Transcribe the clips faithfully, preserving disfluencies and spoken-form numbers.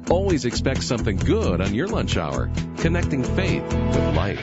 Always expect something good on your lunch hour. Connecting faith with life.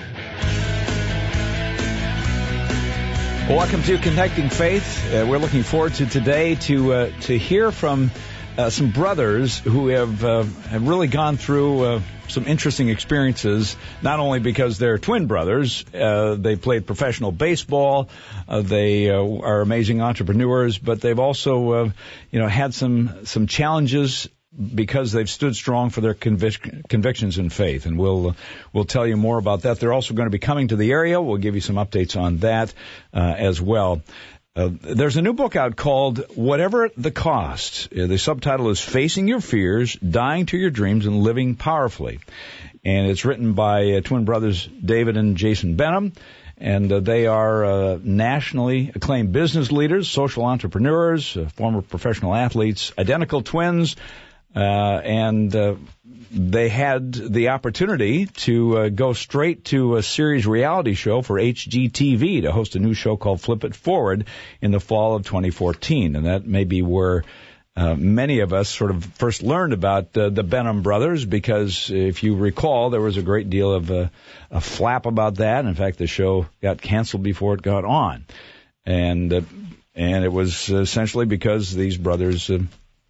Welcome to Connecting Faith. Uh, we're looking forward to today to uh, to hear from uh, some brothers who have uh, have really gone through uh, some interesting experiences. Not only because they're twin brothers, uh, they played professional baseball, uh, they uh, are amazing entrepreneurs, but they've also uh, you know had some some challenges because they've stood strong for their convic- convictions in faith. And we'll uh, we'll tell you more about that. They're also going to be coming to the area. We'll give you some updates on that uh, as well. Uh, there's a new book out called Whatever the Cost. Uh, the subtitle is Facing Your Fears, Dying to Your Dreams, and Living Powerfully. And it's written by uh, twin brothers David and Jason Benham. And uh, they are uh, nationally acclaimed business leaders, social entrepreneurs, uh, former professional athletes, identical twins. Uh, and uh, they had the opportunity to uh, go straight to a series reality show for H G T V to host a new show called Flip It Forward in the fall of twenty fourteen. And that may be where uh, many of us sort of first learned about uh, the Benham brothers, because if you recall, there was a great deal of uh, a flap about that. In fact, the show got canceled before it got on. And, uh, and it was essentially because these brothers Uh,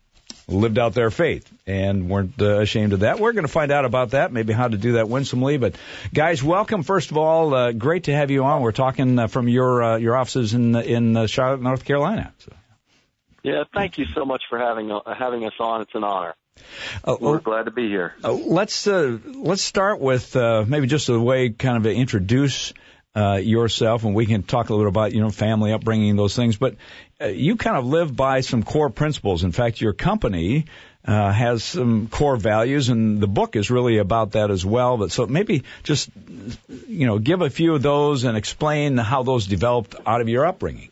lived out their faith and weren't uh, ashamed of that. We're going to find out about that, maybe how to do that winsomely. But, guys, welcome. First of all, uh, great to have you on. We're talking uh, from your uh, your offices in in uh, Charlotte, North Carolina. So. Yeah, thank you so much for having uh, having us on. It's an honor. Uh, We're glad to be here. Uh, let's uh, let's start with uh, maybe just a way kind of to introduce Uh, yourself, and we can talk a little about, you know, family upbringing, those things. But uh, you kind of live by some core principles. In fact, your company uh, has some core values, and the book is really about that as well. But so maybe just, you know, give a few of those and explain how those developed out of your upbringing.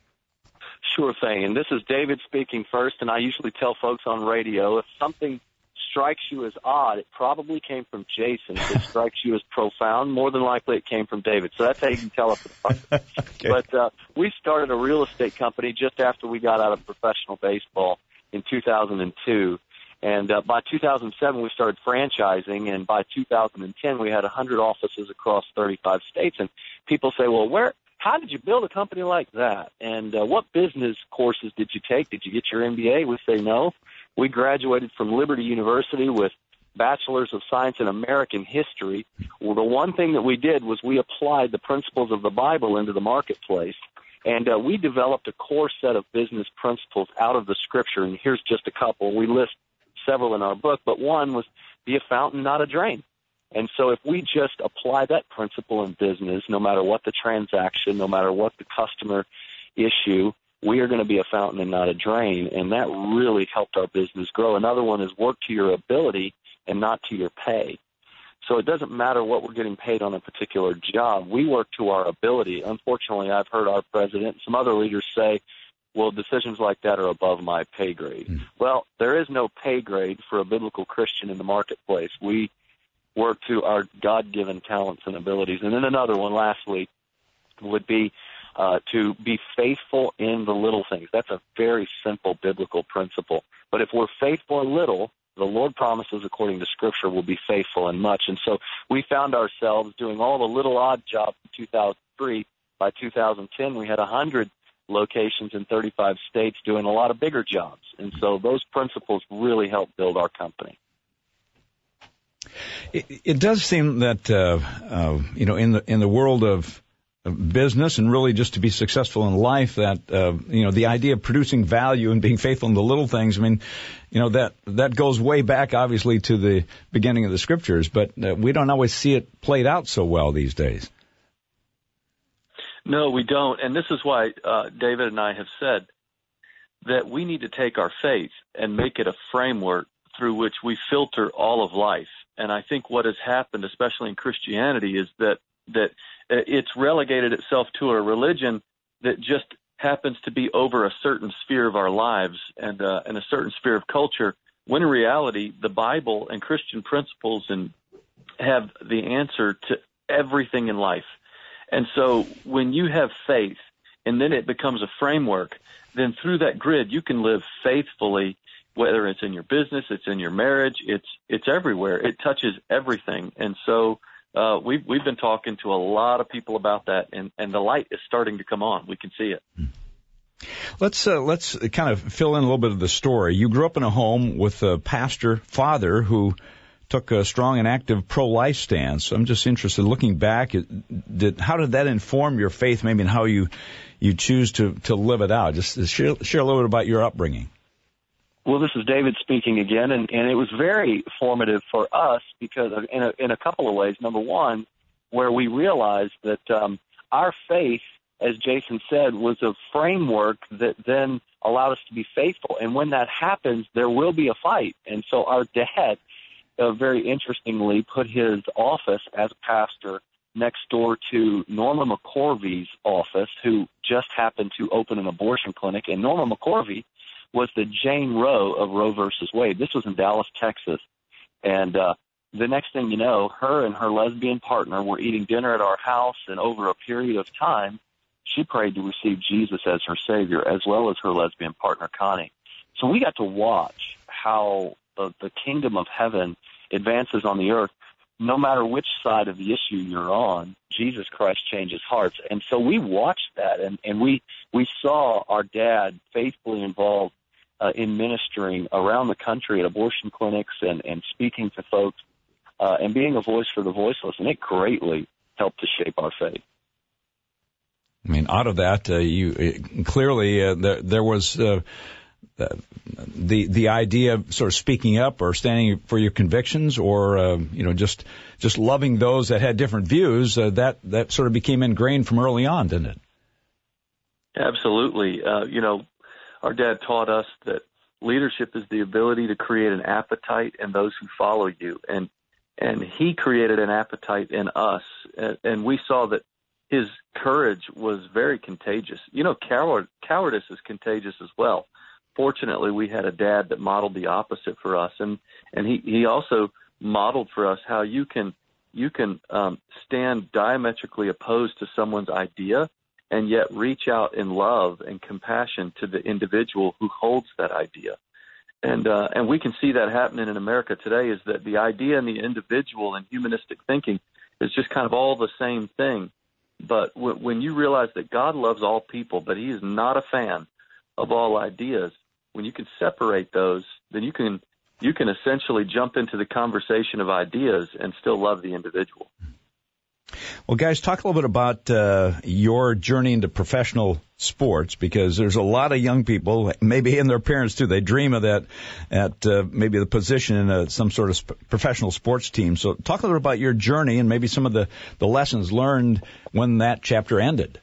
Sure thing. And this is David speaking first, and I usually tell folks on radio, if something strikes you as odd, it probably came from Jason. If it strikes you as profound, more than likely it came from David. So that's how you can tell us apart. Okay. But uh, we started a real estate company just after we got out of professional baseball in two thousand two. And uh, by two thousand seven, we started franchising, and by two thousand ten, we had one hundred offices across thirty-five states. And people say, well, where? How did you build a company like that? And uh, what business courses did you take? Did you get your M B A? We say no. We graduated from Liberty University with Bachelor's of Science in American History. Well, the one thing that we did was we applied the principles of the Bible into the marketplace, and uh, we developed a core set of business principles out of the Scripture, and here's just a couple. We list several in our book, but one was be a fountain, not a drain. And so if we just apply that principle in business, no matter what the transaction, no matter what the customer issue, we are going to be a fountain and not a drain, and that really helped our business grow. Another one is work to your ability and not to your pay. So it doesn't matter what we're getting paid on a particular job. We work to our ability. Unfortunately, I've heard our president and some other leaders say, well, decisions like that are above my pay grade. Mm. Well, there is no pay grade for a biblical Christian in the marketplace. We work to our God-given talents and abilities. And then another one, lastly, would be Uh, to be faithful in the little things. That's a very simple biblical principle. But if we're faithful in little, the Lord promises, according to Scripture, we'll be faithful in much. And so we found ourselves doing all the little odd jobs in two thousand three. By two thousand ten, we had one hundred locations in thirty-five states doing a lot of bigger jobs. And so those principles really helped build our company. It, it does seem that, uh, uh, you know, in the in the world of business and really just to be successful in life, that, uh, you know, the idea of producing value and being faithful in the little things, I mean, you know, that, that goes way back, obviously, to the beginning of the Scriptures, but uh, we don't always see it played out so well these days. No, we don't. And this is why uh, David and I have said that we need to take our faith and make it a framework through which we filter all of life. And I think what has happened, especially in Christianity, is that that it's relegated itself to a religion that just happens to be over a certain sphere of our lives and, uh, and a certain sphere of culture, when in reality, the Bible and Christian principles and have the answer to everything in life. And so when you have faith and then it becomes a framework, then through that grid you can live faithfully whether it's in your business, it's in your marriage, it's it's everywhere. It touches everything. And so uh, we've, we've been talking to a lot of people about that, and, and the light is starting to come on. We can see it. Let's uh, let's kind of fill in a little bit of the story. You grew up in a home with a pastor father who took a strong and active pro-life stance. I'm just interested, looking back, did, how did that inform your faith, maybe, and how you you choose to, to live it out? Just share, share a little bit about your upbringing. Well, this is David speaking again, and, and it was very formative for us because of, in, a, in a couple of ways. Number one, where we realized that um, our faith, as Jason said, was a framework that then allowed us to be faithful. And when that happens, there will be a fight. And so our dad, uh, very interestingly, put his office as a pastor next door to Norma McCorvey's office, who just happened to open an abortion clinic. And Norma McCorvey was the Jane Roe of Roe versus Wade. This was in Dallas, Texas. And uh, the next thing you know, her and her lesbian partner were eating dinner at our house, and over a period of time, she prayed to receive Jesus as her Savior, as well as her lesbian partner, Connie. So we got to watch how the, the kingdom of heaven advances on the earth. No matter which side of the issue you're on, Jesus Christ changes hearts. And so we watched that, and, and we, we saw our dad faithfully involved uh, in ministering around the country at abortion clinics and, and speaking to folks uh, and being a voice for the voiceless, and it greatly helped to shape our faith. I mean, out of that, uh, you uh, clearly uh, there, there was uh, the the idea of sort of speaking up or standing for your convictions, or uh, you know, just just loving those that had different views. Uh, that that sort of became ingrained from early on, didn't it? Absolutely. Uh, you know, our dad taught us that leadership is the ability to create an appetite in those who follow you, and and he created an appetite in us, and, and we saw that his courage was very contagious. You know, coward, cowardice is contagious as well. Fortunately, we had a dad that modeled the opposite for us, and and he, he also modeled for us how you can you can um, stand diametrically opposed to someone's idea and yet reach out in love and compassion to the individual who holds that idea. And uh, and we can see that happening in America today, is that the idea and the individual and humanistic thinking is just kind of all the same thing. But w- when you realize that God loves all people, but he is not a fan of all ideas, when you can separate those, then you can you can essentially jump into the conversation of ideas and still love the individual. Well, guys, talk a little bit about uh, your journey into professional sports, because there's a lot of young people, maybe and their parents too, they dream of that at uh, maybe the position in a, some sort of sp- professional sports team. So talk a little about your journey and maybe some of the, the lessons learned when that chapter ended.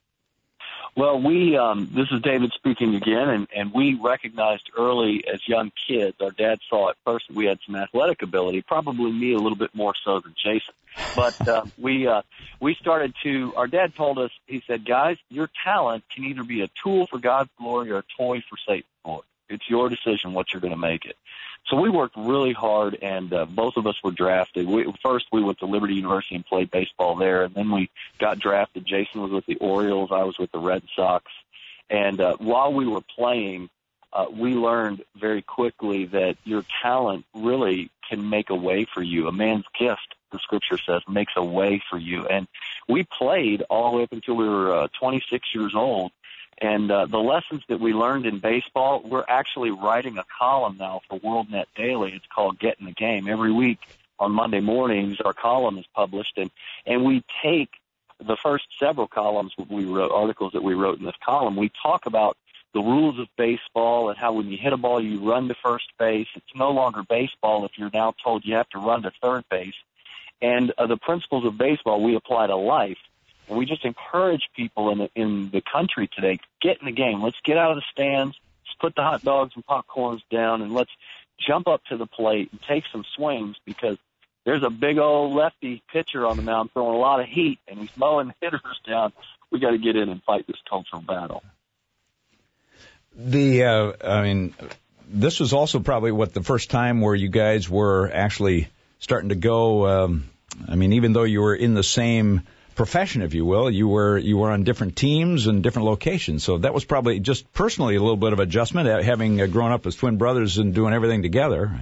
Well, we, um, this is David speaking again, and, and we recognized early as young kids, our dad saw at first that we had some athletic ability, probably me a little bit more so than Jason. But uh, we uh, we started to, our dad told us, he said, guys, your talent can either be a tool for God's glory or a toy for Satan's glory. It's your decision what you're going to make it. So we worked really hard, and uh, both of us were drafted. We, first, we went to Liberty University and played baseball there, and then we got drafted. Jason was with the Orioles. I was with the Red Sox. And uh, while we were playing, uh, we learned very quickly that your talent really can make a way for you. A man's gift, the Scripture says, makes a way for you. And we played all the way up until we were uh, twenty-six years old. And uh, the lessons that we learned in baseball, we're actually writing a column now for WorldNet Daily. It's called Get in the Game. Every week on Monday mornings, our column is published, and, and we take the first several columns that we wrote, articles that we wrote in this column. We talk about the rules of baseball and how when you hit a ball, you run to first base. It's no longer baseball if you're now told you have to run to third base. And uh, the principles of baseball we apply to life. And we just encourage people in the, in the country today, get in the game. Let's get out of the stands. Let's put the hot dogs and popcorns down, and let's jump up to the plate and take some swings, because there's a big old lefty pitcher on the mound throwing a lot of heat, and he's mowing hitters down. We got to get in and fight this cultural battle. The, uh, I mean, this was also probably what the first time where you guys were actually starting to go. Um, I mean, even though you were in the same profession, if you will. You were you were on different teams and different locations, so that was probably just personally a little bit of adjustment, having uh, grown up as twin brothers and doing everything together.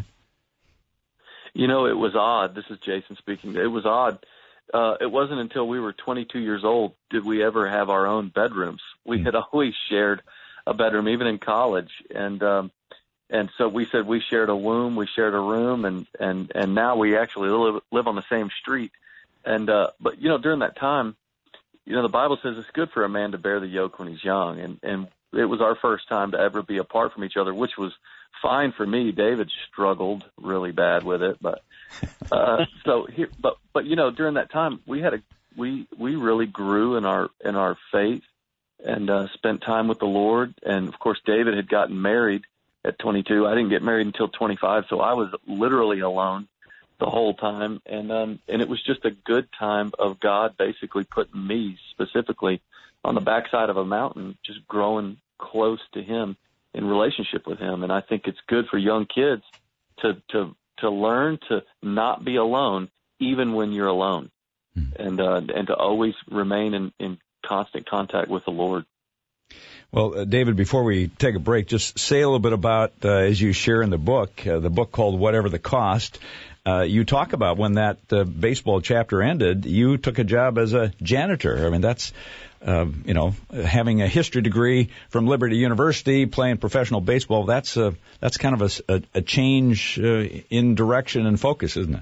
You know, it was odd. This is Jason speaking. It was odd. Uh, it wasn't until we were twenty-two years old did we ever have our own bedrooms. We mm. had always shared a bedroom, even in college, and um, and so we said we shared a womb, we shared a room, and and and now we actually live, live on the same street. And uh, but you know, during that time, you know, the Bible says it's good for a man to bear the yoke when he's young, and and it was our first time to ever be apart from each other, which was fine for me. David struggled really bad with it, but uh, so here, but but you know, during that time, we had a we we really grew in our in our faith and uh, spent time with the Lord. And of course, David had gotten married at twenty-two. I didn't get married until twenty-five, so I was literally alone the whole time. And um, and it was just a good time of God basically putting me specifically on the backside of a mountain, just growing close to Him in relationship with Him. And I think it's good for young kids to to to learn to not be alone, even when you're alone, mm. and uh, and to always remain in, in constant contact with the Lord. Well, uh, David, before we take a break, just say a little bit about, uh, as you share in the book, uh, the book called Whatever the Cost. Uh, you talk about when that uh, baseball chapter ended, you took a job as a janitor. I mean, that's, uh, you know, having a history degree from Liberty University, playing professional baseball, that's a, that's kind of a, a, a change uh, in direction and focus, isn't it?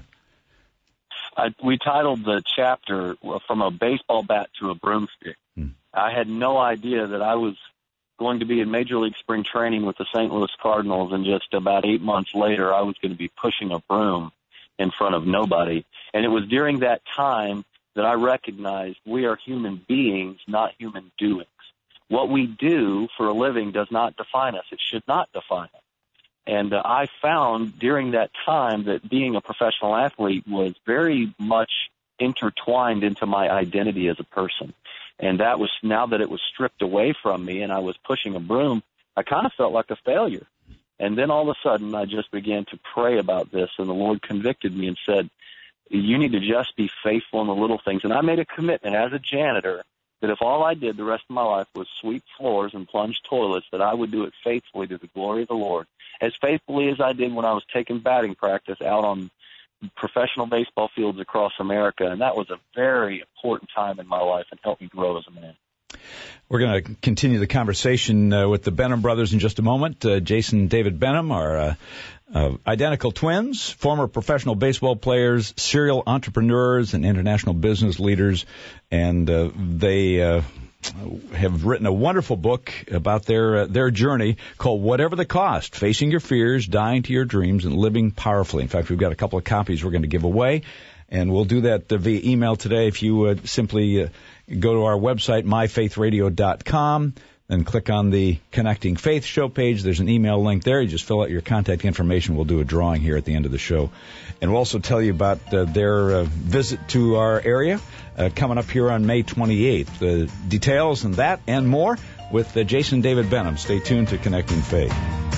I, we titled the chapter From a Baseball Bat to a Broomstick. Hmm. I had no idea that I was going to be in Major League Spring Training with the Saint Louis Cardinals, and just about eight months later, I was going to be pushing a broom in front of nobody. And it was during that time that I recognized we are human beings, not human doings. What we do for a living does not define us. It should not define us. And uh, I found during that time that being a professional athlete was very much intertwined into my identity as a person. And that was, now that it was stripped away from me and I was pushing a broom, I kind of felt like a failure. And then all of a sudden I just began to pray about this, and the Lord convicted me and said, you need to just be faithful in the little things. And I made a commitment as a janitor that if all I did the rest of my life was sweep floors and plunge toilets, that I would do it faithfully to the glory of the Lord, as faithfully as I did when I was taking batting practice out on professional baseball fields across America. And that was a very important time in my life and helped me grow as a man. We're going to continue the conversation uh, with the Benham brothers in just a moment. Uh, Jason and David Benham are uh, uh, identical twins, former professional baseball players, serial entrepreneurs, and international business leaders. And uh, they uh, have written a wonderful book about their uh, their journey called Whatever the Cost, Facing Your Fears, Dying to Your Dreams, and Living Powerfully. In fact, we've got a couple of copies we're going to give away, and we'll do that uh, via email today. If you uh, simply uh, go to our website, my faith radio dot com, then click on the Connecting Faith show page. There's an email link there. You just fill out your contact information. We'll do a drawing here at the end of the show. And we'll also tell you about uh, their uh, visit to our area uh, coming up here on May twenty-eighth. The details and that and more with uh, Jason David Benham. Stay tuned to Connecting Faith.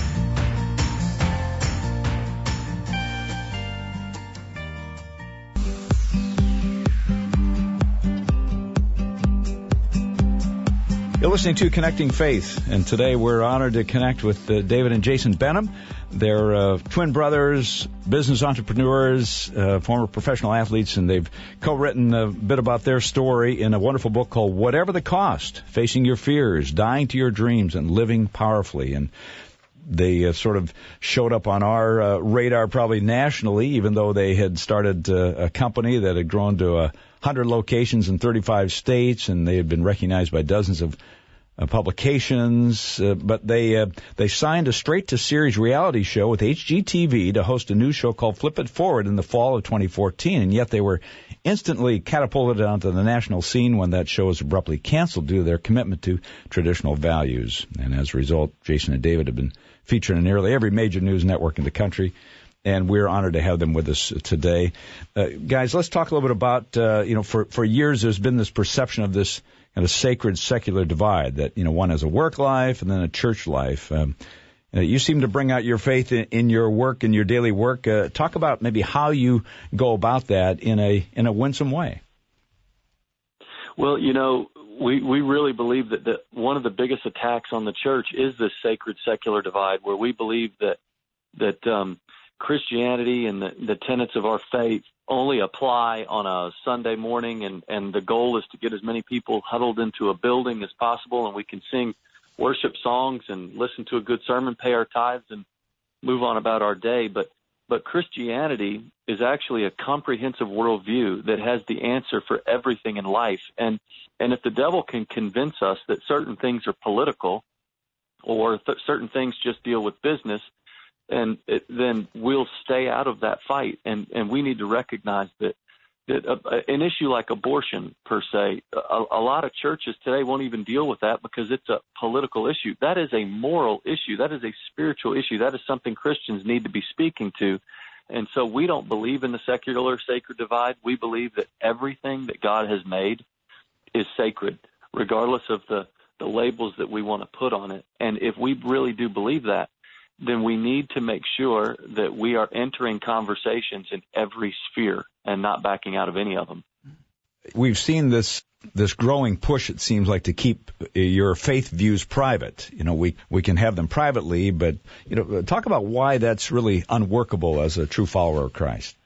You're listening to Connecting Faith, and today we're honored to connect with uh, David and Jason Benham. They're uh, twin brothers, business entrepreneurs, uh, former professional athletes, and they've co-written a bit about their story in a wonderful book called Whatever the Cost, Facing Your Fears, Dying to Your Dreams, and Living Powerfully. And they uh, sort of showed up on our uh, radar probably nationally, even though they had started uh, a company that had grown to a one hundred locations in thirty-five states, and they had been recognized by dozens of uh, publications. Uh, but they uh, they signed a straight-to-series reality show with H G T V to host a new show called Flip It Forward in the fall of twenty fourteen, and yet they were instantly catapulted onto the national scene when that show was abruptly canceled due to their commitment to traditional values. And as a result, Jason and David have been featured in nearly every major news network in the country, and we're honored to have them with us today. Uh, guys, let's talk a little bit about, uh, you know, for, for years there's been this perception of this kind of sacred secular divide, that, you know, one has a work life and then a church life. Um, uh, you seem to bring out your faith in, in your work, in your daily work. Uh, talk about maybe how you go about that in a in a winsome way. Well, you know, we, we really believe that the, one of the biggest attacks on the church is this sacred secular divide, where we believe that that um, Christianity and the, the tenets of our faith only apply on a Sunday morning, and, and the goal is to get as many people huddled into a building as possible, and we can sing worship songs and listen to a good sermon, pay our tithes, and move on about our day. But but Christianity is actually a comprehensive worldview that has the answer for everything in life. And and if the devil can convince us that certain things are political or th- certain things just deal with business, and it, then we'll stay out of that fight. And, and we need to recognize that that a, an issue like abortion, per se, a, a lot of churches today won't even deal with that because it's a political issue. That is a moral issue. That is a spiritual issue. That is something Christians need to be speaking to. And so we don't believe in the secular sacred divide. We believe that everything that God has made is sacred, regardless of the, the labels that we want to put on it. And if we really do believe that, then we need to make sure that we are entering conversations in every sphere and not backing out of any of them. We've seen this this growing push, it seems like, to keep your faith views private. You know, we, we can have them privately, but, you know, talk about why that's really unworkable as a true follower of Christ.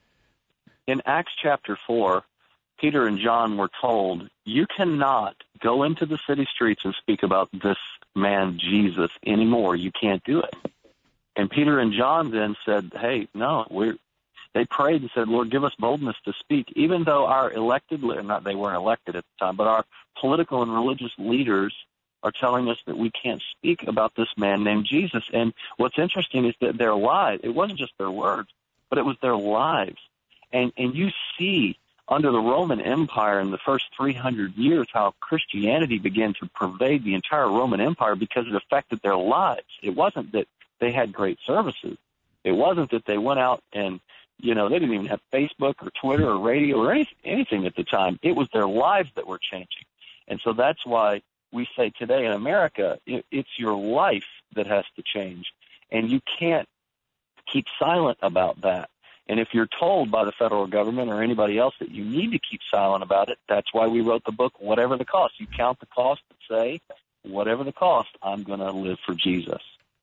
In Acts chapter four, Peter and John were told, you cannot go into the city streets and speak about this man Jesus anymore. You can't do it. And Peter and John then said, hey, no, we're, they prayed and said, Lord, give us boldness to speak, even though our elected, not they weren't elected at the time, but our political and religious leaders are telling us that we can't speak about this man named Jesus. And what's interesting is that their lives, it wasn't just their words, but it was their lives. And, and you see under the Roman Empire in the first three hundred years how Christianity began to pervade the entire Roman Empire because it affected their lives. It wasn't that they had great services. It wasn't that they went out and, you know, they didn't even have Facebook or Twitter or radio or any, anything at the time. It was their lives that were changing. And so that's why we say today in America, it, it's your life that has to change. And you can't keep silent about that. And if you're told by the federal government or anybody else that you need to keep silent about it, that's why we wrote the book, Whatever the Cost. You count the cost and say, whatever the cost, I'm going to live for Jesus.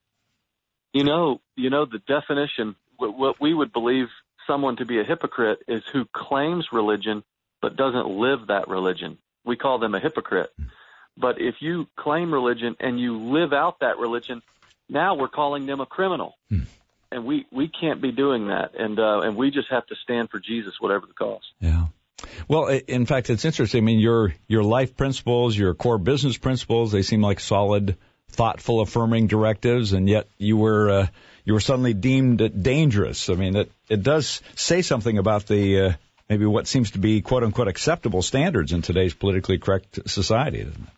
You know, you know, the definition, what we would believe someone to be a hypocrite is who claims religion but doesn't live that religion. We call them a hypocrite. But if you claim religion and you live out that religion, now we're calling them a criminal. Hmm. And we, we can't be doing that. And uh, and we just have to stand for Jesus, whatever the cost. Yeah. Well, in fact, it's interesting. I mean, your your life principles, your core business principles, they seem like solid, thoughtful, affirming directives, and yet you were uh, you were suddenly deemed dangerous. I mean, it it does say something about the uh, maybe what seems to be quote unquote acceptable standards in today's politically correct society, doesn't it?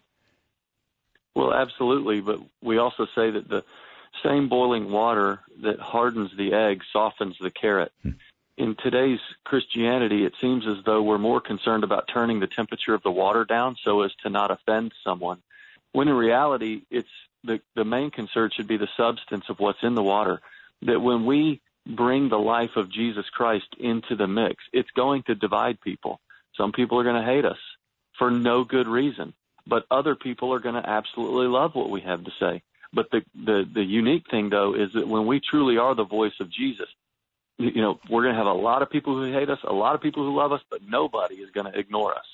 Well, absolutely, but we also say that the same boiling water that hardens the egg softens the carrot. Hmm. In today's Christianity, it seems as though we're more concerned about turning the temperature of the water down so as to not offend someone, when in reality, it's the, the main concern should be the substance of what's in the water, that when we bring the life of Jesus Christ into the mix, it's going to divide people. Some people are going to hate us for no good reason, but other people are going to absolutely love what we have to say. But the, the, the unique thing, though, is that when we truly are the voice of Jesus, you know, we're going to have a lot of people who hate us, a lot of people who love us, but nobody is going to ignore us.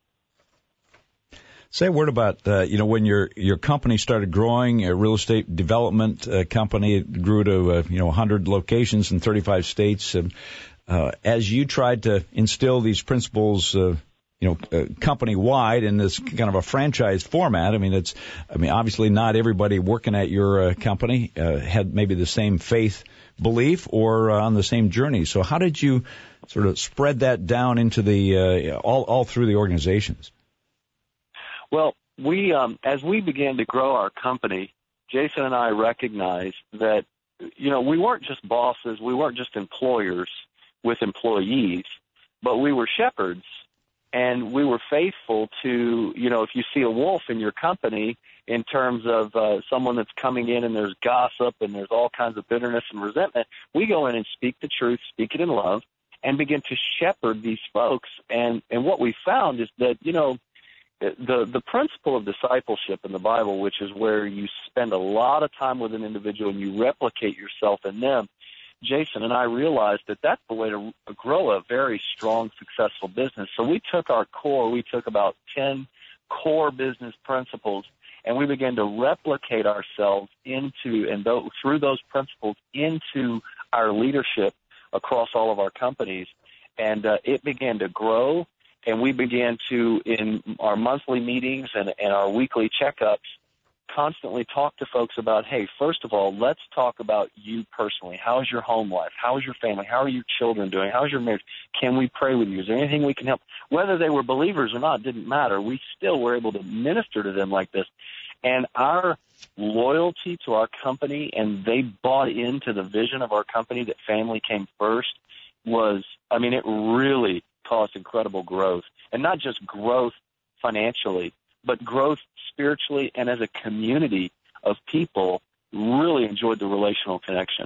Say a word about, uh, you know, when your your company started growing, a real estate development uh, company, it grew to, uh, you know, one hundred locations in thirty-five states. And, uh, as you tried to instill these principles, uh, you know, uh, company-wide in this kind of a franchise format, I mean, it's, I mean, obviously not everybody working at your uh, company uh, had maybe the same faith belief or uh, on the same journey. So how did you sort of spread that down into the uh, all all through the organizations? Well, we um, as we began to grow our company, Jason and I recognized that, you know, we weren't just bosses, we weren't just employers with employees, but we were shepherds, and we were faithful to, you know, if you see a wolf in your company in terms of uh, someone that's coming in and there's gossip and there's all kinds of bitterness and resentment, we go in and speak the truth, speak it in love, and begin to shepherd these folks. And, and what we found is that, you know, the the principle of discipleship in the Bible, which is where you spend a lot of time with an individual and you replicate yourself in them, Jason and I realized that that's the way to grow a very strong, successful business. So we took our core, we took about ten core business principles, and we began to replicate ourselves into, and th- through those principles, into our leadership across all of our companies. And uh, it began to grow, and we began to, in our monthly meetings and, and our weekly checkups, constantly talk to folks about, hey, first of all, let's talk about you personally. How's your home life? How's your family? How are your children doing? How's your marriage? Can we pray with you? Is there anything we can help? Whether they were believers or not didn't matter. We still were able to minister to them like this. And our loyalty to our company, and they bought into the vision of our company that family came first, was, I mean, it really caused incredible growth. And not just growth financially, but growth spiritually, and as a community of people really enjoyed the relational connection.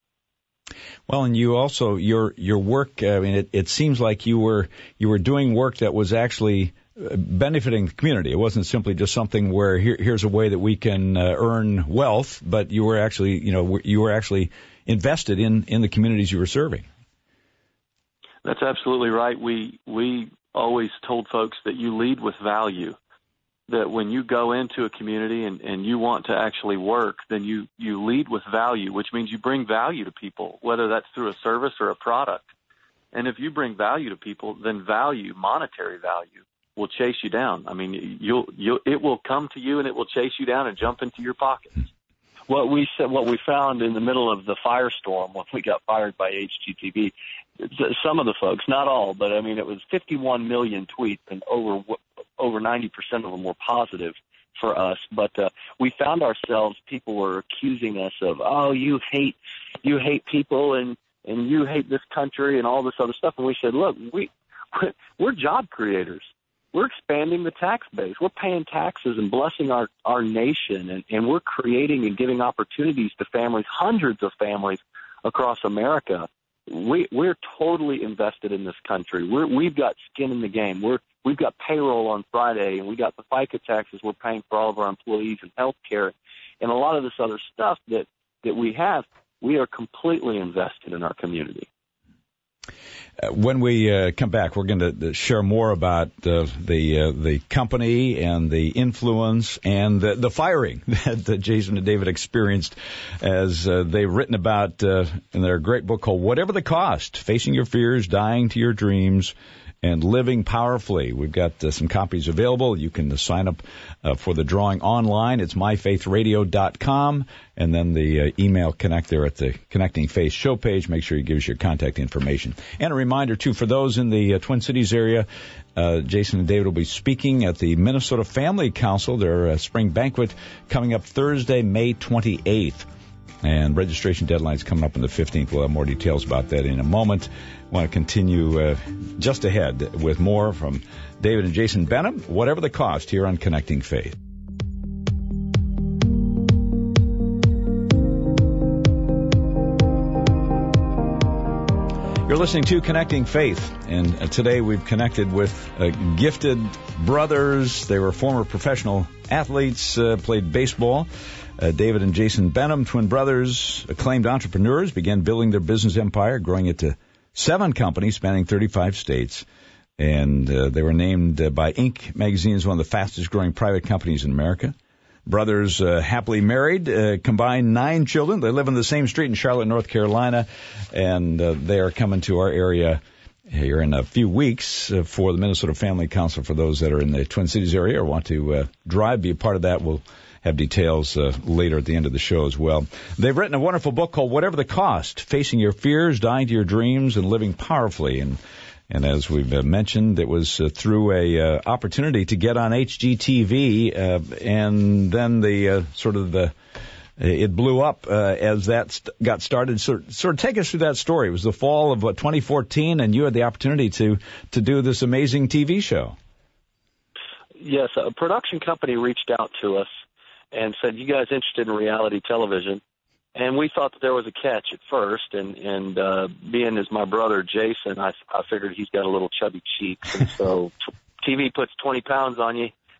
Well, and you also, your your work, I mean, it, it seems like you were you were doing work that was actually benefiting the community. It wasn't simply just something where here, here's a way that we can uh, earn wealth, but you were actually, you know, you were actually invested in, in the communities you were serving. That's absolutely right. We we always told folks that you lead with value. That when you go into a community and, and you want to actually work, then you, you lead with value, which means you bring value to people, whether that's through a service or a product. And if you bring value to people, then value, monetary value, will chase you down. I mean, you'll, you'll, it will come to you and it will chase you down and jump into your pockets. What we said, what we found in the middle of the firestorm when we got fired by H G T V, some of the folks, not all, but I mean, it was fifty-one million tweets, and over over ninety percent of them were positive for us. But uh, we found ourselves, people were accusing us of, oh, you hate, you hate people, and and you hate this country, and all this other stuff. And we said, look, we we're job creators. We're expanding the tax base. We're paying taxes and blessing our, our nation, and, and we're creating and giving opportunities to families, hundreds of families across America. We, we're totally invested in this country. We're, we've got skin in the game. We're, we've got payroll on Friday, and we got the FICA taxes we're paying for all of our employees and health care, and a lot of this other stuff that, that we have. We are completely invested in our community. Uh, when we uh, come back, we're going to share more about uh, the uh, the company and the influence and the, the firing that uh, Jason and David experienced as uh, they've written about uh, in their great book called Whatever the Cost, Facing Your Fears, Dying to Your Dreams, and Living Powerfully. We've got uh, some copies available. You can uh, sign up uh, for the drawing online. It's my faith radio dot com, and then the uh, email connect there at the Connecting Faith show page. Make sure you give us your contact information. And a reminder, too, for those in the uh, Twin Cities area, uh, Jason and David will be speaking at the Minnesota Family Council, their uh, spring banquet, coming up Thursday, May twenty-eighth. And registration deadline's coming up on the fifteenth. We'll have more details about that in a moment. I want to continue uh, just ahead with more from David and Jason Benham, Whatever the Cost, here on Connecting Faith. You're listening to Connecting Faith, and uh, today we've connected with uh, gifted brothers. They were former professional athletes, uh, played baseball. Uh, David and Jason Benham, twin brothers, acclaimed entrepreneurs, began building their business empire, growing it to seven companies spanning thirty-five states. And uh, they were named uh, by Inc. magazine as one of the fastest-growing private companies in America. Brothers uh, happily married, uh, combined nine children. They live on the same street in Charlotte, North Carolina, and uh, they are coming to our area here in a few weeks uh, for the Minnesota Family Council. For those that are in the Twin Cities area or want to uh, drive, be a part of that, we'll have details uh, later at the end of the show as well. They've written a wonderful book called Whatever the Cost, Facing Your Fears, Dying to Your Dreams, and Living Powerfully. And and as we've uh, mentioned, it was uh, through a uh, opportunity to get on H G T V, uh, and then the uh, sort of the it blew up uh, as that st- got started. So, sort of take us through that story. It was the fall of what, twenty fourteen, and you had the opportunity to to do this amazing T V show. Yes, a production company reached out to us and said, you guys interested in reality television? And we thought that there was a catch at first, and, and uh, being as my brother Jason, I, I figured he's got a little chubby cheeks, and so T V puts twenty pounds on you.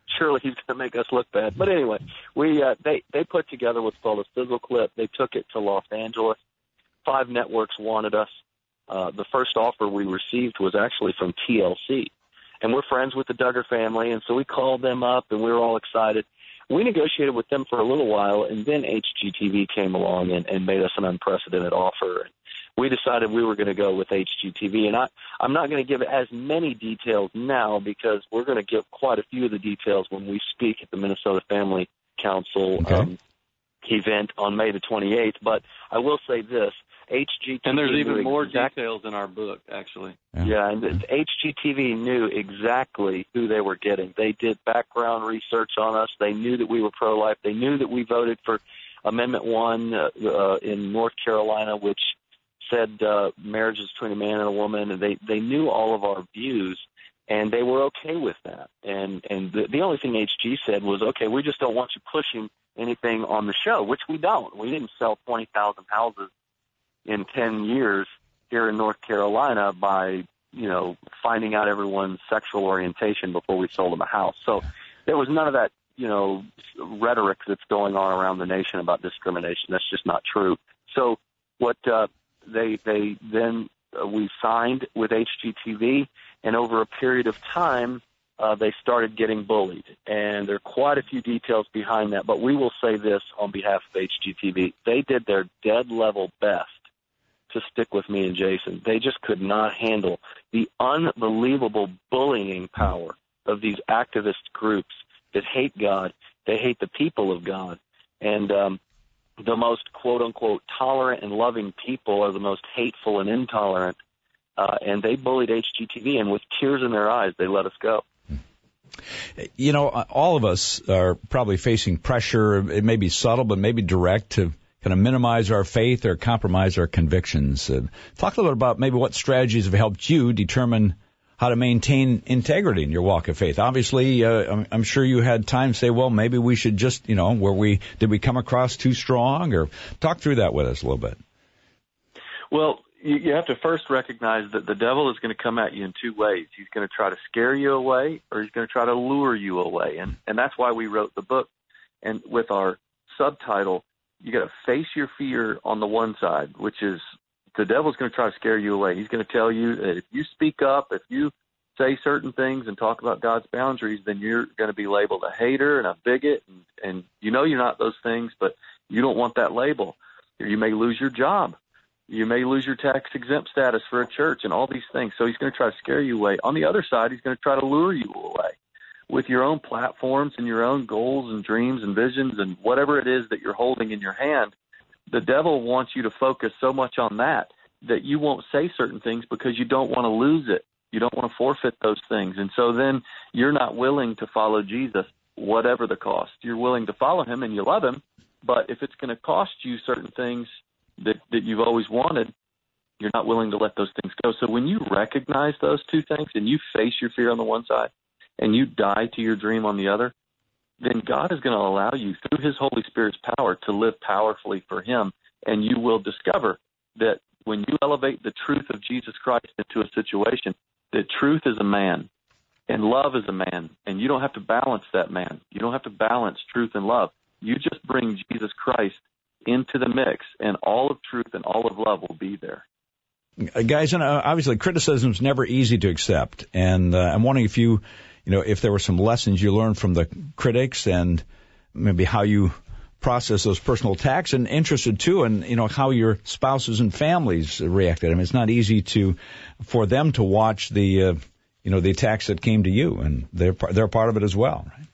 surely he's going to make us look bad. But anyway, we uh, they they put together what's called a sizzle clip. They took it to Los Angeles. Five networks wanted us. Uh, the first offer we received was actually from T L C, and we're friends with the Duggar family, and so we called them up, and we were all excited. We negotiated with them for a little while, and then H G T V came along and, and made us an unprecedented offer. We decided we were going to go with H G T V, and I, I'm not going to give as many details now because we're going to give quite a few of the details when we speak at the Minnesota Family Council okay. um, event on May the twenty-eighth. But I will say this, H G T V and there's even more exact- details in our book, actually. Yeah, yeah and H G T V knew exactly who they were getting. They did background research on us. They knew that we were pro-life. They knew that we voted for Amendment one uh, uh, in North Carolina, which said uh, marriage is between a man and a woman, and they, they knew all of our views, and they were okay with that. And and the, the only thing H G said was, okay, we just don't want you pushing anything on the show, which we don't. We didn't sell twenty thousand houses in ten years here in North Carolina by, you know, finding out everyone's sexual orientation before we sold them a house. So there was none of that, you know, rhetoric that's going on around the nation about discrimination. That's just not true. So what uh, they they then uh, we signed with H G T V, and over a period of time, uh, they started getting bullied. And there are quite a few details behind that, but we will say this on behalf of H G T V. They did their dead-level best to stick with me and Jason. They just could not handle the unbelievable bullying power of these activist groups that hate God. They hate the people of God. And um, the most, quote-unquote, tolerant and loving people are the most hateful and intolerant. Uh, and they bullied H G T V, and with tears in their eyes, they let us go. You know, all of us are probably facing pressure. It may be subtle, but maybe direct, to kind of minimize our faith or compromise our convictions. Uh, talk a little bit about maybe what strategies have helped you determine how to maintain integrity in your walk of faith. Obviously, uh, I'm, I'm sure you had time to say, well, maybe we should just, you know, where we did we come across too strong? Or talk through that with us a little bit. Well, you, you have to first recognize that the devil is going to come at you in two ways. He's going to try to scare you away, or he's going to try to lure you away. And, and that's why we wrote the book. And with our subtitle, you got to face your fear on the one side, which is the devil's going to try to scare you away. He's going to tell you that if you speak up, if you say certain things and talk about God's boundaries, then you're going to be labeled a hater and a bigot. And, and you know you're not those things, but you don't want that label. You may lose your job. You may lose your tax-exempt status for a church and all these things. So he's going to try to scare you away. On the other side, he's going to try to lure you away with your own platforms and your own goals and dreams and visions and whatever it is that you're holding in your hand. The devil wants you to focus so much on that that you won't say certain things because you don't want to lose it. You don't want to forfeit those things. And so then you're not willing to follow Jesus, whatever the cost. You're willing to follow him and you love him, but if it's going to cost you certain things that, that you've always wanted, you're not willing to let those things go. So when you recognize those two things and you face your fear on the one side and you die to your dream on the other, then God is going to allow you through his Holy Spirit's power to live powerfully for him. And you will discover that when you elevate the truth of Jesus Christ into a situation, that truth is a man and love is a man. And you don't have to balance that man. You don't have to balance truth and love. You just bring Jesus Christ into the mix, and all of truth and all of love will be there. Guys, and obviously criticism is never easy to accept. And uh, I'm wondering if you, you know, if there were some lessons you learned from the critics and maybe how you process those personal attacks, and interested too in, you know, how your spouses and families reacted. I mean, it's not easy to, for them to watch the, uh, you know, the attacks that came to you, and they're, they're part of it as well, right?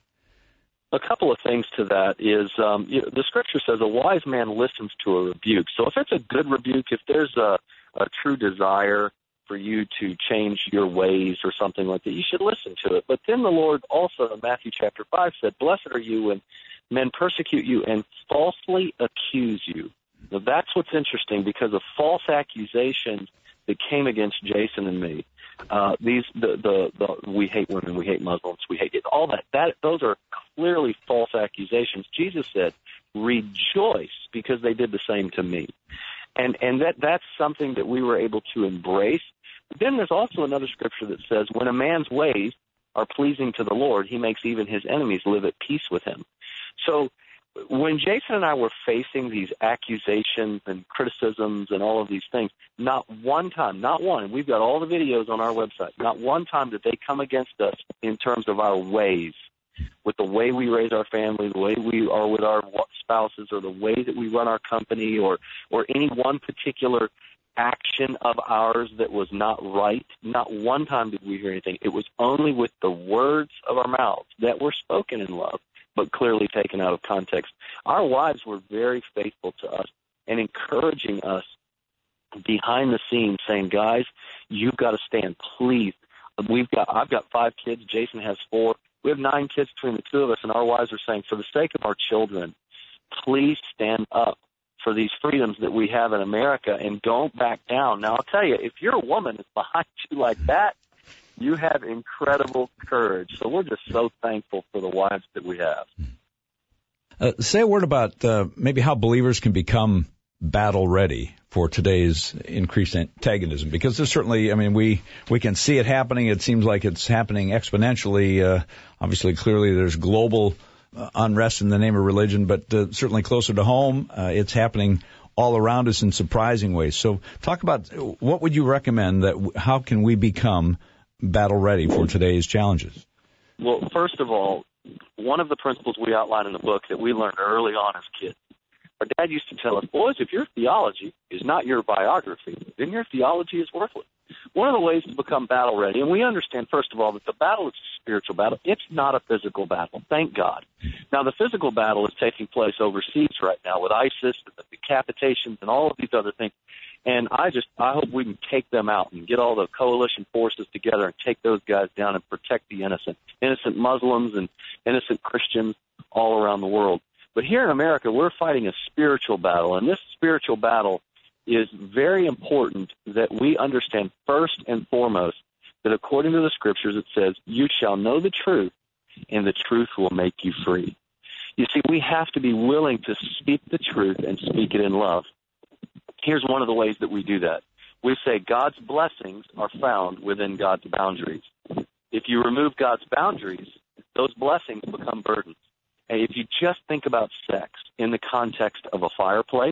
A couple of things to that is um, you know, the scripture says a wise man listens to a rebuke. So if it's a good rebuke, if there's a, a true desire for you to change your ways or something like that, you should listen to it. But then the Lord also in Matthew chapter five said, blessed are you when men persecute you and falsely accuse you. Now that's what's interesting, because of false accusations that came against Jason and me. Uh, these, the, the, the, we hate women, we hate Muslims, we hate it, all that, that, those are clearly false accusations. Jesus said, rejoice because they did the same to me. And, and that, that's something that we were able to embrace. But then there's also another scripture that says, when a man's ways are pleasing to the Lord, he makes even his enemies live at peace with him. So when Jason and I were facing these accusations and criticisms and all of these things, not one time, not one, and we've got all the videos on our website, not one time did they come against us in terms of our ways, with the way we raise our family, the way we are with our spouses, or the way that we run our company, or, or any one particular action of ours that was not right. Not one time did we hear anything. It was only with the words of our mouths that were spoken in love, but clearly taken out of context. Our wives were very faithful to us and encouraging us behind the scenes, saying, guys, you've got to stand, please. We've got, I've got five kids. Jason has four. We have nine kids between the two of us, and our wives are saying, for the sake of our children, please stand up for these freedoms that we have in America and don't back down. Now, I'll tell you, if you're a woman that's behind you like that, you have incredible courage. So we're just so thankful for the wives that we have. Uh, say a word about uh, maybe how believers can become battle ready for today's increased antagonism, because there's certainly, I mean, we, we can see it happening. It seems like it's happening exponentially. Uh, obviously, clearly there's global uh, unrest in the name of religion, but uh, certainly closer to home, uh, it's happening all around us in surprising ways. So talk about what would you recommend that how can we become battle ready for today's challenges? Well, first of all, one of the principles we outline in the book that we learned early on as kids, our dad used to tell us, boys, if your theology is not your biography, then your theology is worthless. One of the ways to become battle ready, and we understand, first of all, that the battle is a spiritual battle. It's not a physical battle, thank God. Now, the physical battle is taking place overseas right now with ISIS and the decapitations and all of these other things. And I just, I hope we can take them out and get all the coalition forces together and take those guys down and protect the innocent, innocent Muslims and innocent Christians all around the world. But here in America, we're fighting a spiritual battle, and this spiritual battle is very important that we understand first and foremost that according to the Scriptures, it says, you shall know the truth, and the truth will make you free. You see, we have to be willing to speak the truth and speak it in love. Here's one of the ways that we do that. We say God's blessings are found within God's boundaries. If you remove God's boundaries, those blessings become burdens. And if you just think about sex in the context of a fireplace,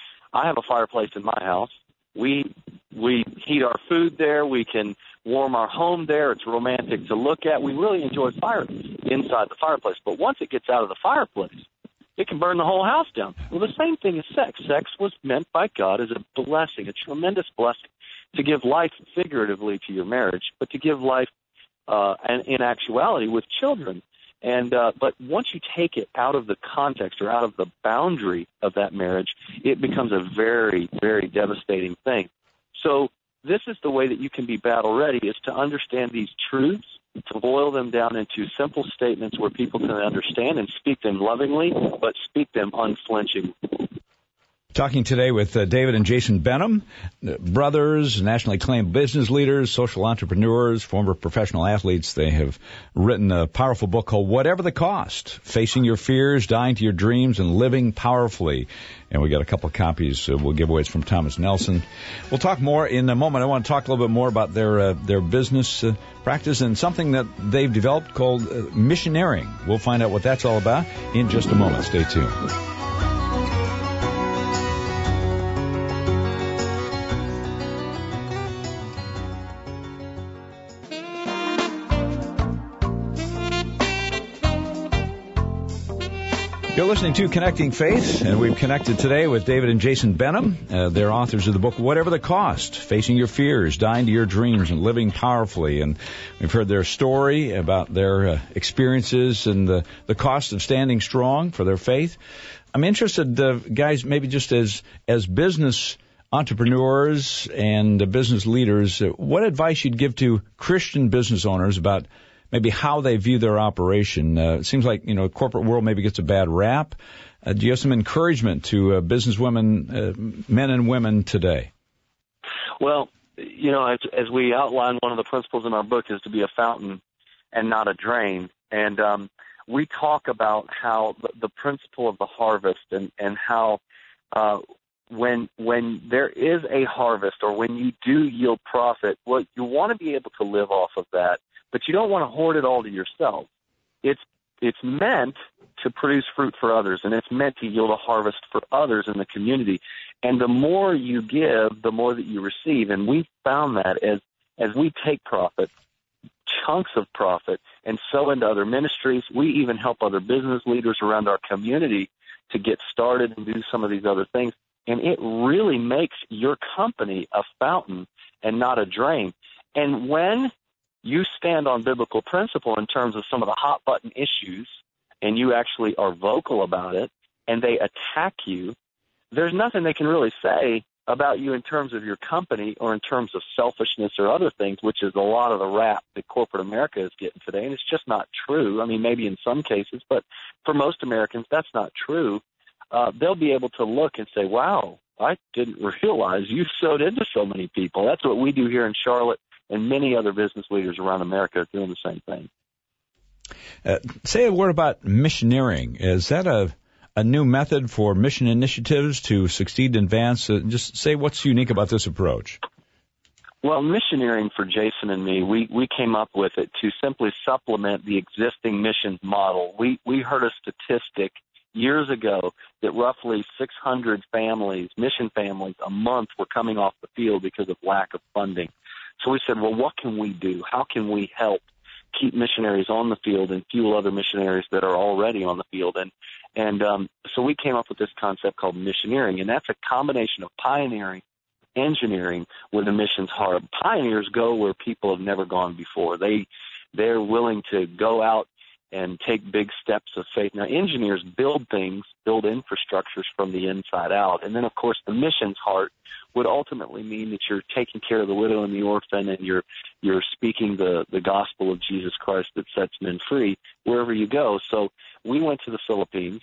I have a fireplace in my house. We we heat our food there. We can warm our home there. It's romantic to look at. We really enjoy fire inside the fireplace. But once it gets out of the fireplace, it can burn the whole house down. Well, the same thing is sex. Sex was meant by God as a blessing, a tremendous blessing, to give life figuratively to your marriage, but to give life uh, and in actuality with children. And uh, but once you take it out of the context or out of the boundary of that marriage, it becomes a very, very devastating thing. So this is the way that you can be battle ready, is to understand these truths, to boil them down into simple statements where people can understand and speak them lovingly, but speak them unflinchingly. Talking today with uh, David and Jason Benham, brothers, nationally acclaimed business leaders, social entrepreneurs, former professional athletes. They have written a powerful book called Whatever the Cost, Facing Your Fears, Dying to Your Dreams, and Living Powerfully. And we got a couple of copies uh, we'll give away from Thomas Nelson. We'll talk more in a moment. I want to talk a little bit more about their uh, their business uh, practice and something that they've developed called uh, missionarying. We'll find out what that's all about in just a moment. Stay tuned. You're listening to Connecting Faith, and we've connected today with David and Jason Benham. Uh, they're authors of the book, Whatever the Cost, Facing Your Fears, Dying to Your Dreams, and Living Powerfully. And we've heard their story about their uh, experiences and the, the cost of standing strong for their faith. I'm interested, uh, guys, maybe just as, as business entrepreneurs and uh, business leaders, uh, what advice you'd give to Christian business owners about maybe how they view their operation. Uh, it seems like, you know, the corporate world maybe gets a bad rap. Uh, do you have some encouragement to uh, business women, uh, men and women today? Well, you know, as, as we outline, one of the principles in our book is to be a fountain and not a drain. And um, we talk about how the, the principle of the harvest and, and how uh, when when there is a harvest or when you do yield profit, well, you want to be able to live off of that but you don't want to hoard it all to yourself. It's it's meant to produce fruit for others, and it's meant to yield a harvest for others in the community. And the more you give, the more that you receive. And we found that as as we take profit, chunks of profit, and sow into other ministries, we even help other business leaders around our community to get started and do some of these other things. And it really makes your company a fountain and not a drain. And when you stand on biblical principle in terms of some of the hot button issues, and you actually are vocal about it, and they attack you, there's nothing they can really say about you in terms of your company or in terms of selfishness or other things, which is a lot of the rap that corporate America is getting today. And it's just not true. I mean, maybe in some cases, but for most Americans, that's not true. Uh, they'll be able to look and say, wow, I didn't realize you sewed into so many people. That's what we do here in Charlotte, and many other business leaders around America are doing the same thing. Uh, say a word about missioneering. Is that a a new method for mission initiatives to succeed and advance? Uh, just say what's unique about this approach. Well, missioneering for Jason and me, we, we came up with it to simply supplement the existing missions model. We, we heard a statistic years ago that roughly six hundred families, mission families, a month were coming off the field because of lack of funding. So we said, well, what can we do? How can we help keep missionaries on the field and fuel other missionaries that are already on the field? And and um, so we came up with this concept called missioneering, and that's a combination of pioneering, engineering with a missions heart. Pioneers go where people have never gone before. They they're willing to go out and take big steps of faith. Now, engineers build things, build infrastructures from the inside out. And then, of course, the missions heart would ultimately mean that you're taking care of the widow and the orphan, and you're you're speaking the, the gospel of Jesus Christ that sets men free wherever you go. So we went to the Philippines,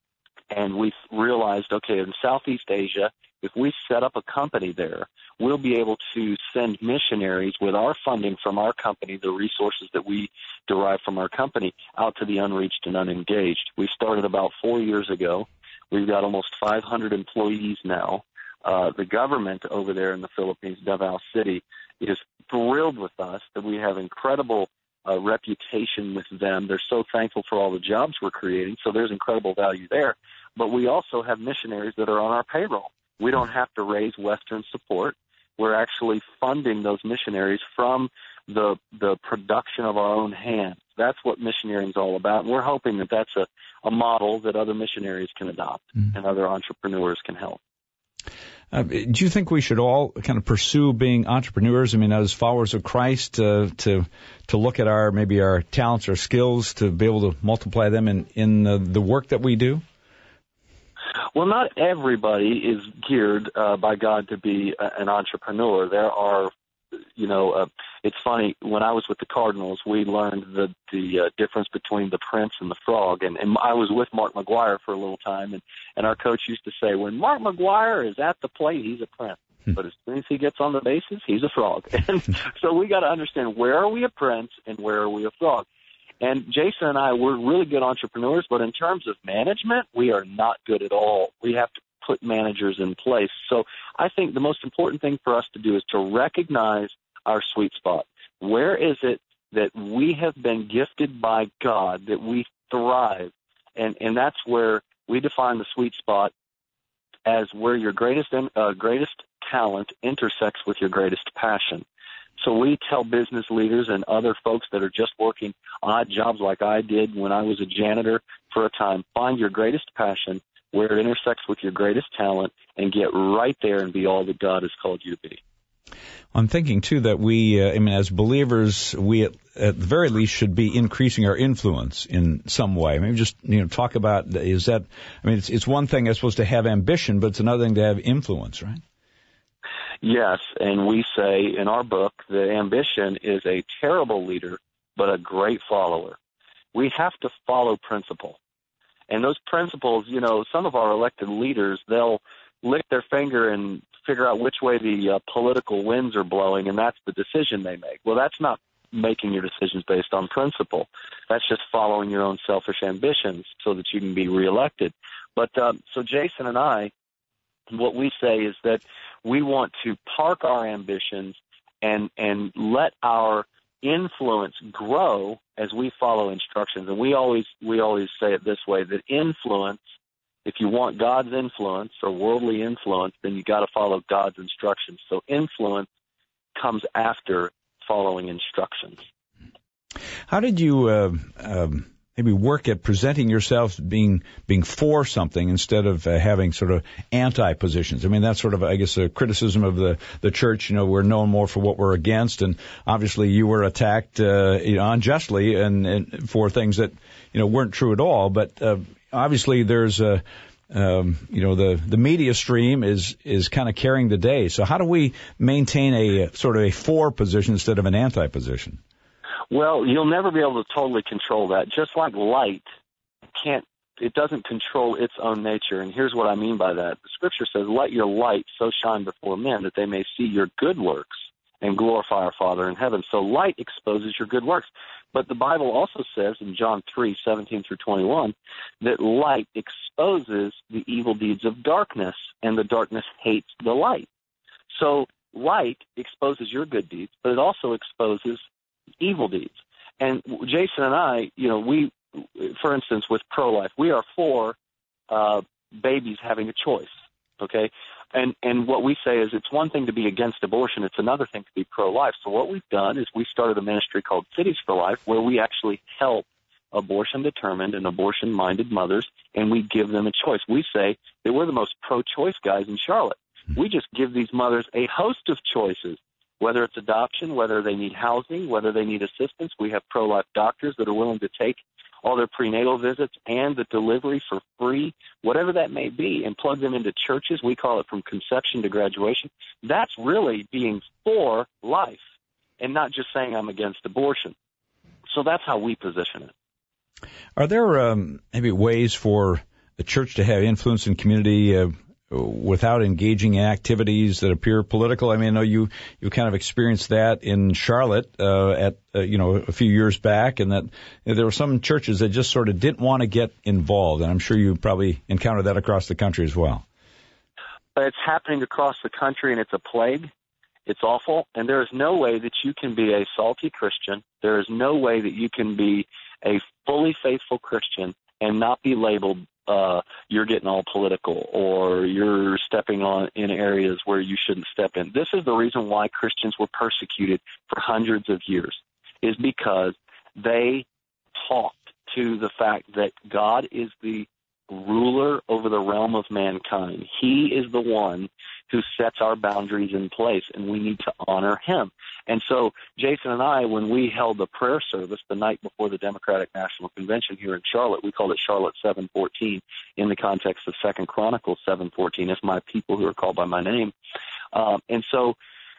and we realized, okay, in Southeast Asia, if we set up a company there, we'll be able to send missionaries with our funding from our company, the resources that we derive from our company, out to the unreached and unengaged. We started about four years ago. We've got almost five hundred employees now. Uh, the government over there in the Philippines, Davao City, is thrilled with us that we have incredible uh, reputation with them. They're so thankful for all the jobs we're creating, so there's incredible value there. But we also have missionaries that are on our payroll. We don't have to raise Western support. We're actually funding those missionaries from the the production of our own hands. That's what missioneering is all about. And we're hoping that that's a, a model that other missionaries can adopt mm. and other entrepreneurs can help. Uh, do you think we should all kind of pursue being entrepreneurs? I mean, as followers of Christ, uh, to to look at our maybe our talents or skills to be able to multiply them in in uh, the work that we do? Well, not everybody is geared uh, by God to be a, an entrepreneur. There are, you know, uh, it's funny, when I was with the Cardinals, we learned the, the uh, difference between the prince and the frog. And, and I was with Mark McGuire for a little time, and, and our coach used to say, when Mark McGuire is at the plate, he's a prince. But as soon as he gets on the bases, he's a frog. And so we got to understand, where are we a prince and where are we a frog? And Jason and I, we're really good entrepreneurs, but in terms of management, we are not good at all. We have to put managers in place. So I think the most important thing for us to do is to recognize our sweet spot. Where is it that we have been gifted by God, that we thrive? And, and that's where we define the sweet spot as where your greatest, uh, greatest talent intersects with your greatest passion. So we tell business leaders and other folks that are just working odd jobs like I did when I was a janitor for a time, find your greatest passion where it intersects with your greatest talent and get right there and be all that God has called you to be. I'm thinking, too, that we, uh, I mean, as believers, we at, at the very least should be increasing our influence in some way. Maybe just, you know, talk about, is that, I mean, it's, it's one thing, I suppose, to have ambition, but it's another thing to have influence, right? Yes, and we say in our book that ambition is a terrible leader, but a great follower. We have to follow principle. And those principles, you know, some of our elected leaders, they'll lick their finger and figure out which way the uh, political winds are blowing, and that's the decision they make. Well, that's not making your decisions based on principle. That's just following your own selfish ambitions so that you can be reelected. But uh, so Jason and I, what we say is that we want to park our ambitions and and let our influence grow as we follow instructions. And we always we always say it this way, that influence, if you want God's influence or worldly influence, then you got to follow God's instructions. So influence comes after following instructions. How did you uh, um, maybe work at presenting yourself being being for something instead of uh, having sort of anti-positions? I mean, that's sort of, I guess, a criticism of the, the church. You know, we're known more for what we're against, and obviously you were attacked uh, you know, unjustly and, and for things that, you know, weren't true at all. But uh, obviously there's a Um, you know, the, the media stream is, is kind of carrying the day. So how do we maintain a sort of a for position instead of an anti position? Well, you'll never be able to totally control that. Just like light can't, it doesn't control its own nature. And here's what I mean by that. The scripture says, let your light so shine before men that they may see your good works and glorify our Father in heaven. So light exposes your good works. But the Bible also says in John three, seventeen through twenty-one, that light exposes the evil deeds of darkness, and the darkness hates the light. So light exposes your good deeds, but it also exposes evil deeds. And Jason and I, you know, we, for instance, with pro-life, we are for uh, babies having a choice, okay? And and what we say is it's one thing to be against abortion, it's another thing to be pro-life. So what we've done is we started a ministry called Cities for Life, where we actually help abortion-determined and abortion-minded mothers, and we give them a choice. We say that we're the most pro-choice guys in Charlotte. We just give these mothers a host of choices, whether it's adoption, whether they need housing, whether they need assistance. We have pro-life doctors that are willing to take all their prenatal visits and the delivery for free, whatever that may be, and plug them into churches. We call it from conception to graduation. That's really being for life and not just saying I'm against abortion. So that's how we position it. Are there um, maybe ways for the church to have influence in community uh, without engaging in activities that appear political? I mean, I know you, you kind of experienced that in Charlotte uh, at, uh, you know, a few years back, and that you know, there were some churches that just sort of didn't want to get involved, and I'm sure you probably encountered that across the country as well. It's happening across the country, and it's a plague. It's awful, and there is no way that you can be a salty Christian. There is no way that you can be a fully faithful Christian and not be labeled Uh, you're getting all political, or you're stepping on in areas where you shouldn't step in. This is the reason why Christians were persecuted for hundreds of years, is because they talked to the fact that God is the ruler over the realm of mankind. He is the one who sets our boundaries in place, and we need to honor him. And so Jason and I, when we held the prayer service the night before the Democratic National Convention here in Charlotte, we called it Charlotte seven fourteen in the context of Second Chronicles seven fourteen. It's my people who are called by my name. Um, and so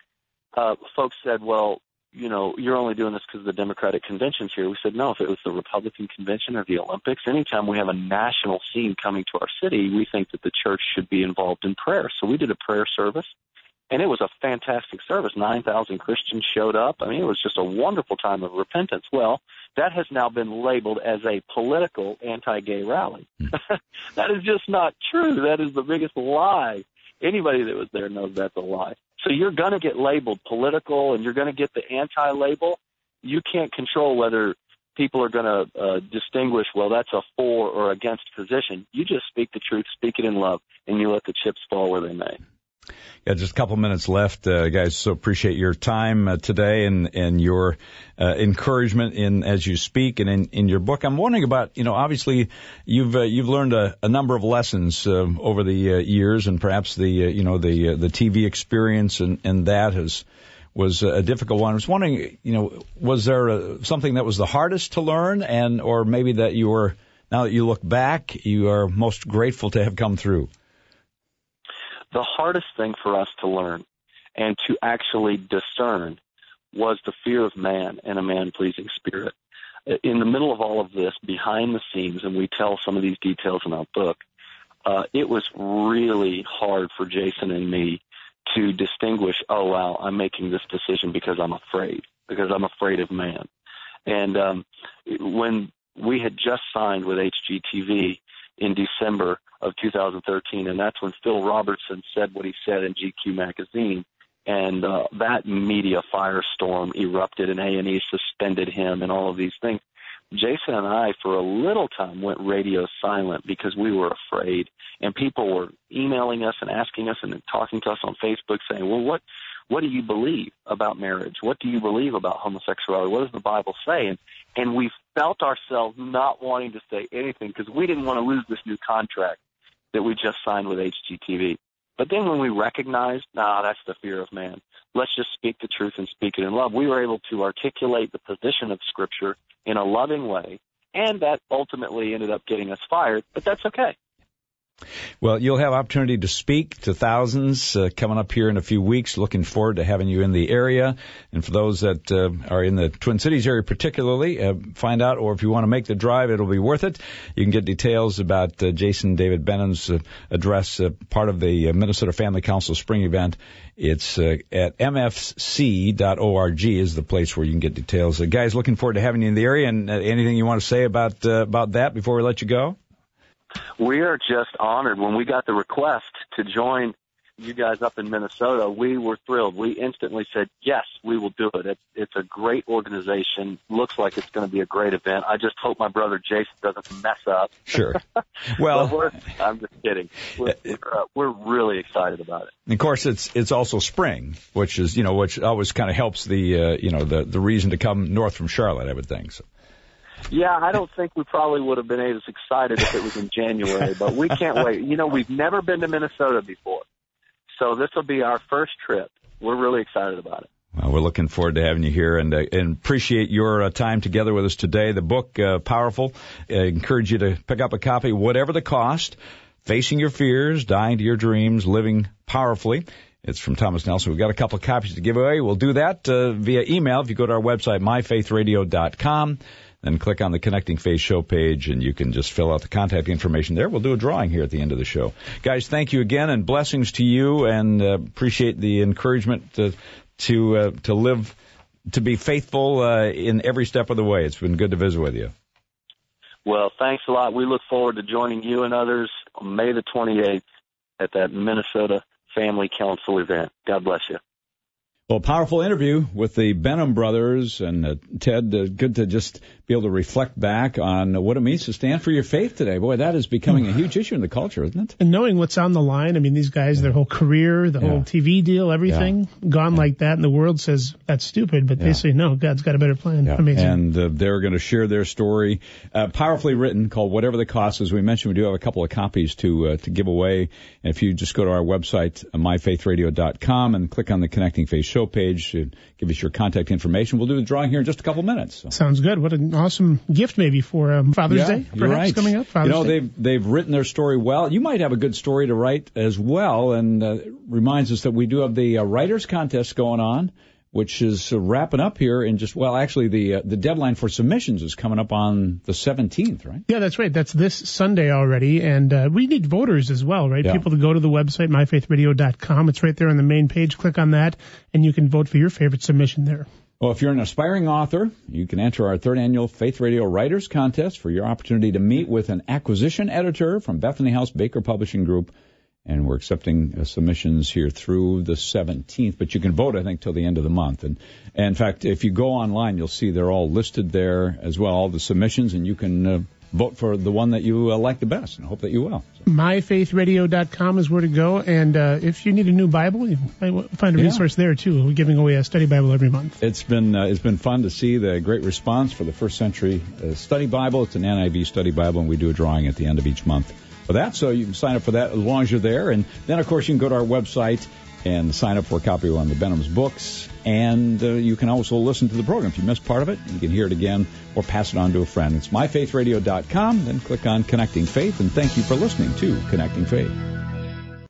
uh, folks said, well, you know, you're only doing this because of the Democratic conventions here. We said, no, if it was the Republican convention or the Olympics, anytime we have a national scene coming to our city, we think that the church should be involved in prayer. So we did a prayer service, and it was a fantastic service. nine thousand Christians showed up. I mean, it was just a wonderful time of repentance. Well, that has now been labeled as a political anti-gay rally. That is just not true. That is the biggest lie. Anybody that was there knows that's a lie. So you're going to get labeled political, and you're going to get the anti-label. You can't control whether people are going to uh, distinguish, well, that's a for or against position. You just speak the truth, speak it in love, and you let the chips fall where they may. Yeah, just a couple minutes left, uh, guys. So appreciate your time uh, today and and your uh, encouragement in as you speak and in, in your book. I'm wondering about, you know, obviously you've uh, you've learned a, a number of lessons uh, over the uh, years, and perhaps the uh, you know the uh, the T V experience and and that has was a difficult one. I was wondering, you know, was there a, something that was the hardest to learn, and or maybe that you were, now that you look back, you are most grateful to have come through? The hardest thing for us to learn and to actually discern was the fear of man and a man-pleasing spirit. In the middle of all of this, behind the scenes, and we tell some of these details in our book, uh, it was really hard for Jason and me to distinguish, oh, wow, I'm making this decision because I'm afraid, because I'm afraid of man. And um, when we had just signed with H G T V in December of two thousand thirteen, and that's when Phil Robertson said what he said in G Q magazine, And uh, that media firestorm erupted, and A and E suspended him and all of these things. Jason and I, for a little time, went radio silent because we were afraid. And people were emailing us and asking us and talking to us on Facebook saying, well, what what do you believe about marriage? What do you believe about homosexuality? What does the Bible say? And, and we felt ourselves not wanting to say anything because we didn't want to lose this new contract that we just signed with H G T V. But then when we recognized, nah, that's the fear of man. Let's just speak the truth and speak it in love. We were able to articulate the position of Scripture in a loving way, and that ultimately ended up getting us fired, but that's okay. Well, you'll have opportunity to speak to thousands uh, coming up here in a few weeks. Looking forward to having you in the area. And for those that uh, are in the Twin Cities area particularly, uh, find out, or if you want to make the drive, it'll be worth it. You can get details about uh, Jason David Benham's uh, address, uh, part of the uh, Minnesota Family Council Spring event. It's uh, at m f c dot org is the place where you can get details. Uh, guys, looking forward to having you in the area. And uh, anything you want to say about uh, about that before we let you go? We are just honored. When we got the request to join you guys up in Minnesota, we were thrilled. We instantly said, yes, we will do it. it it's a great organization. Looks like it's going to be a great event. I just hope my brother Jason doesn't mess up. Sure. Well, we're, I'm just kidding. We're, we're, uh, we're really excited about it. Of course, it's it's also spring, which is, you know, which always kind of helps the, uh, you know, the, the reason to come north from Charlotte, I would think. So. Yeah, I don't think we probably would have been as excited if it was in January, but we can't wait. You know, we've never been to Minnesota before, so this will be our first trip. We're really excited about it. Well, we're looking forward to having you here, and, uh, and appreciate your uh, time together with us today. The book, uh, Powerful, I encourage you to pick up a copy, whatever the cost. Facing Your Fears, Dying to Your Dreams, Living Powerfully. It's from Thomas Nelson. We've got a couple of copies to give away. We'll do that uh, via email if you go to our website, my faith radio dot com. Then click on the Connecting Faith show page, and you can just fill out the contact information there. We'll do a drawing here at the end of the show. Guys, thank you again, and blessings to you, and uh, appreciate the encouragement to to, uh, to live, to be faithful uh, in every step of the way. It's been good to visit with you. Well, thanks a lot. We look forward to joining you and others on May the twenty-eighth at that Minnesota Family Council event. God bless you. Well, powerful interview with the Benham brothers, and uh, Ted, uh, good to just be able to reflect back on what it means to stand for your faith today. Boy, that is becoming a huge issue in the culture, isn't it? And knowing what's on the line, I mean, these guys, yeah. their whole career, the yeah. whole T V deal, everything, yeah. gone yeah. like that, and the world says that's stupid, but yeah. they say, no, God's got a better plan. Yeah. Amazing. And uh, they're going to share their story, uh, powerfully written, called Whatever the Cost. As we mentioned, we do have a couple of copies to uh, to give away. And if you just go to our website, uh, my faith radio dot com, and click on the Connecting Faith show page, uh, give us your contact information. We'll do the drawing here in just a couple minutes. So. Sounds good. What an awesome gift maybe for um, Father's yeah, Day, you're perhaps, right. coming up. Father's you know, Day. they've they've written their story well. You might have a good story to write as well, and uh, it reminds us that we do have the uh, writers contest going on, which is uh, wrapping up here in just, well, actually the uh, the deadline for submissions is coming up on the seventeenth, right? Yeah, that's right. That's this Sunday already, and uh, we need voters as well, right? Yeah. People to go to the website, my faith radio dot com. It's right there on the main page. Click on that, and you can vote for your favorite submission there. Well, if you're an aspiring author, you can enter our third annual Faith Radio Writers Contest for your opportunity to meet with an acquisition editor from Bethany House Baker Publishing Group. And we're accepting uh, submissions here through the seventeenth, but you can vote, I think, till the end of the month. And, and in fact, if you go online, you'll see they're all listed there as well, all the submissions, and you can uh, vote for the one that you uh, like the best, and I hope that you will. So. my faith radio dot com is where to go, and uh, if you need a new Bible, you might find a yeah. resource there, too. We're giving away a study Bible every month. It's been uh, it's been fun to see the great response for the First Century uh, Study Bible. It's an N I V study Bible, and we do a drawing at the end of each month for that, so you can sign up for that as long as you're there. And then, of course, you can go to our website and sign up for a copy of one of the Benham's books, and uh, you can also listen to the program. If you missed part of it, you can hear it again or pass it on to a friend. It's my faith radio dot com, then click on Connecting Faith, and thank you for listening to Connecting Faith.